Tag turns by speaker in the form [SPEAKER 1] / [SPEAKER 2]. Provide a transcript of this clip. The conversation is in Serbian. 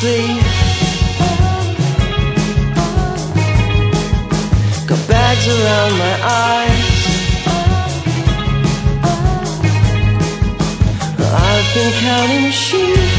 [SPEAKER 1] sleep. Got bags around my eyes. I've been counting sheep.